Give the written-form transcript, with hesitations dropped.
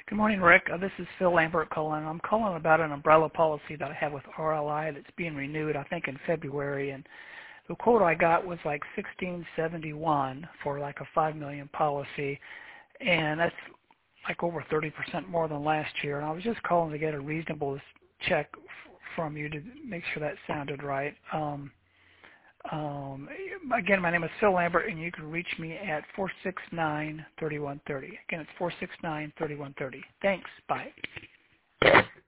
Good morning, Rick. This is Phil Lambert calling. I'm calling about an umbrella policy that I have with RLI that's being renewed, I think, in February. And the quote I got was like $1,671 for like a $5 million policy, and that's like over 30% more than last year. And I was just calling to get a reasonable check from you to make sure that sounded right. Again, my name is Phil Lambert, and you can reach me at 469-3130. Again, it's 469-3130. Thanks. Bye.